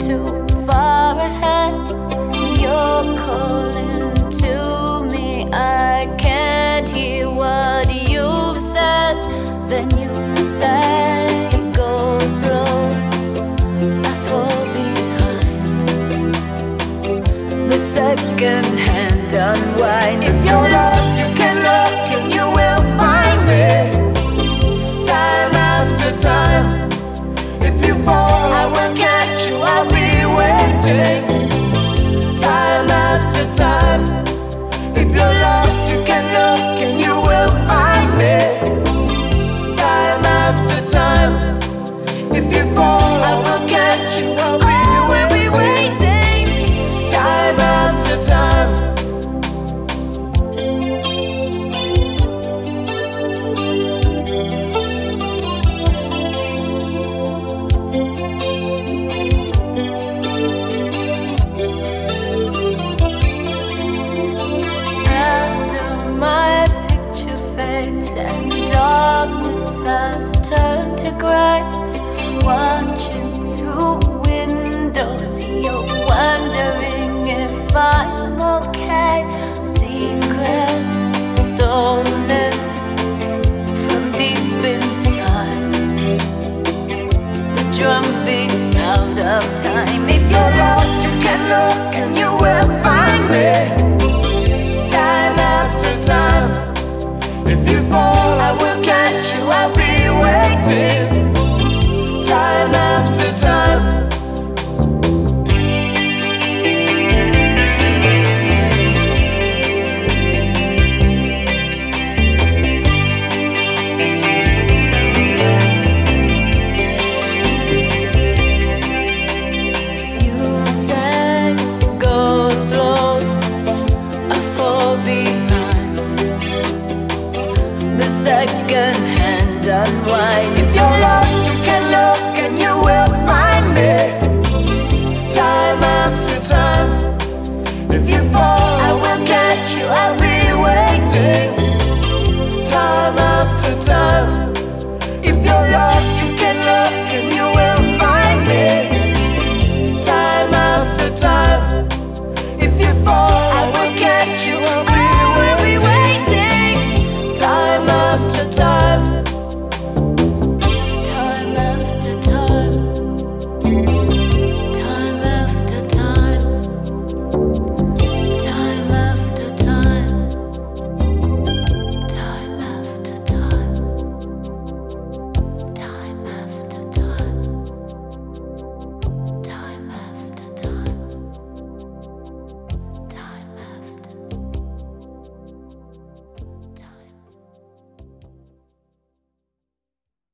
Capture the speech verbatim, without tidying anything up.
too far ahead. You're calling to me, I can't hear what you've said. Then you say, go slow, I fall behind. The second hand unwind. If you're lost, you can look and you will find me. Time after time. If you fall, I will catch you, I'll be waiting. Time after time. If you're lost, you can look and you will find me. Time after time. If you fall, I will catch you, I'll be waiting. Time after time. And darkness has turned to grey. Watching through windows, you're wondering if I'm okay. Secrets stolen from deep inside. The drum beats out of time. If you're lost, you can look and you will find me. Time after time. If you fall, I will catch you, I'll be waiting. Time after time. You said, go slow, I fall behind. The second hand unwind. If you're lost, you can look and you will